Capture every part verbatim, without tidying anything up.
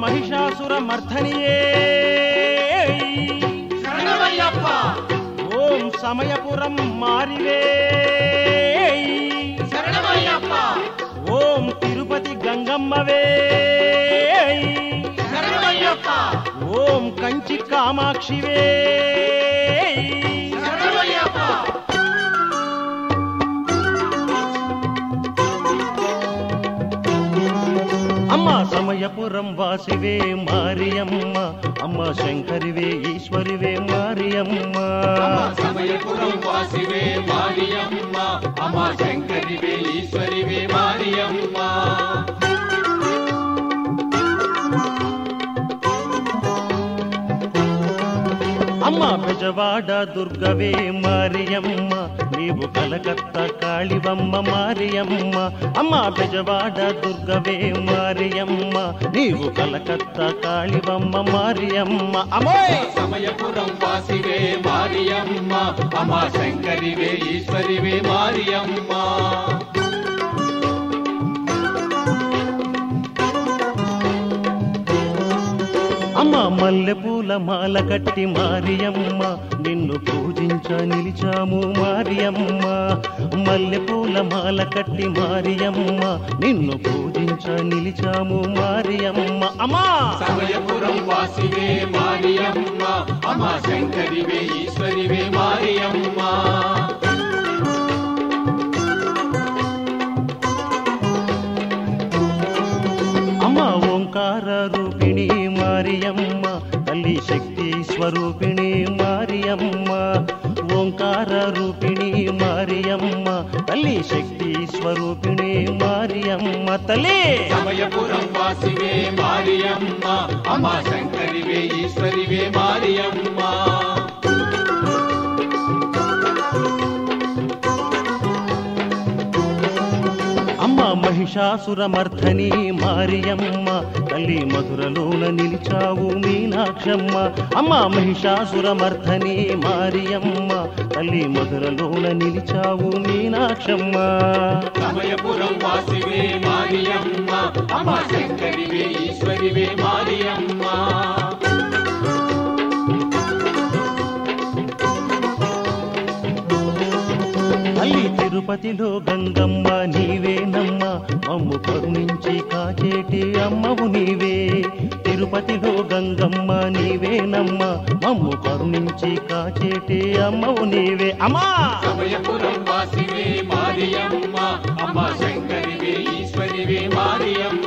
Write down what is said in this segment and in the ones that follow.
మహిషాసుర మర్ధనియే శరణమయ్యప్ప ఓం సమయపురం మారివే శరణమయ్యప్ప ఓం తిరుపతి గంగమ్మవే శరణమయ్యప్ప ఓం కంచి కామాక్షివే శరణమయ్యప్ప అమ్మ సమయపురం వాసివే మారియమ్మ అమ్మ శంకరివే ఈశ్వరివే మారియమ్మ సమయపురం వాసివే మారియమ్మ అమ్మ శంకరివే ఈశ్వరివే మారియమ్మ అమ్మ బెజవాడ దుర్గవే మారియమ్మ నీవు కలకత్తా కాళివమ్మ మారియమ్మ అమ్మ బెజవాడ దుర్గవే మారియమ్మ నీవు కలకత్తా కాళివమ్మ మారియమ్మ అమ్మోయ్ సమయపురం వాసివే మారియమ్మ అమ్మ శంకరివే ఈశ్వరివే మారియమ్మ అమ్మ మల్లెపూల మాల కట్టి మారియమ్మ నిన్ను పూజించ నిలిచాము మారియమ్మ మల్లెపూల మాల కట్టి మారియమ్మ నిన్ను పూజించ నిలిచాము మారియమ్మ అమ్మా సమయపురం వాసివే మారియమ్మ అమ్మ శంకరివే ఈశ్వరివే మారియమ్మ అమ్మ ఓంకార రూపిణి మారియమ్మ తల్లి శక్తి స్వరూపిణి మారియమ్మ ఓంకార రూపిణి మారియమ్మ తల్లి శక్తి స్వరూపిణి మారియమ్మ తల్లి సమయపురం వాసివే మారియమ్మ అమ్మ శంకరివే ఈశ్వరివే మారియమ్మ అమ్మ మహిషాసుర మర్ధని మారియమ్మ తల్లి మధురలోన నిలిచావు మీనాక్షమ్మ అమ్మ మహిషాసుర మర్ధని మారియమ్మ తల్లి మధురలోన నిలిచావు మీనాక్షమ్మ సమయపురం వాసివే మారియమ్మ అమ్మ శంకరివే ఈశ్వరివే మారియమ్మ తల్లి తిరుపతిలో గంగమ్మ నీవేనమ్మ మమ్ము కరుణించి కాచేటి అమ్మవు నీవే తిరుపతిలో గంగమ్మ నీవేనమ్మ మమ్ము కరుణించి కాచేటి అమ్మవు నీవే అమ్మా సమయపురం వాసివే మారియమ్మ అమ్మ శంకరివే ఈశ్వరివే మారియమ్మ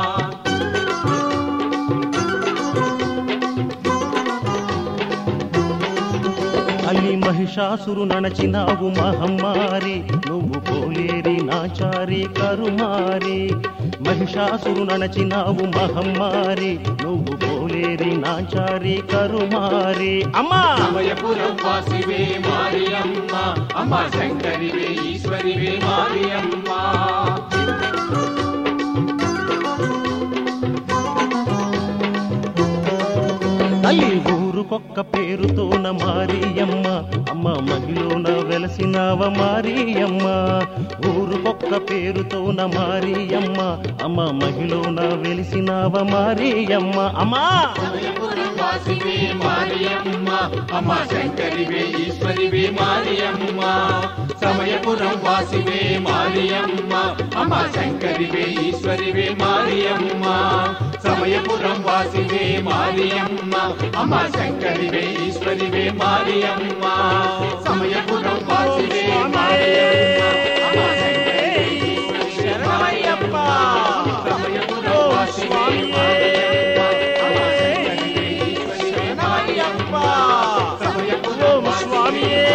తల్లి మహిషాసురు నడచినావు మహమ్మారి నువ్వు పోలేరి నాచారి కరుమారి మహిషాసురు నడచినావు మహమ్మారి నువ్వు పోలేరి నాచారి కరుమారి అమ్మా సమయపురం వాసివే మారియమ్మ అమ్మ శంకరివే ఈశ్వరివే మారియమ్మ తల్లి ఊరుకొక్క పేరుతోన మారియమ్మ అమ్మ మహిళన వెలసినావ మారియమ్మ ఊరుకొక్క పేరుతోన మారియమ్మ అమ్మ మహిళన వెలిసినావ మారియమ్మ అమ్మా సమయపురం వాసివే మారియమ్మ అమ్మ శంకరివే ఈశ్వరివే మారియమ్మ సమయపురం వాసివే మారియమ్మ అమ్మ శంకరివే ఈశ్వరివే మారియమ్మ సమయపురం వాసివే మారియమ్మ అమ్మ శంకరివే ఈశ్వరివే మారియమ్మ సమయపురం వాసివే మారియమ్మ అమ్మ శంకరివే ఈశ్వరివే మారియమ్మ సమయపురం వాసివే మారియమ్మ అమ్మ శంకరివే ఈశ్వరివే మారియమ్మ సమయపురం వాసివే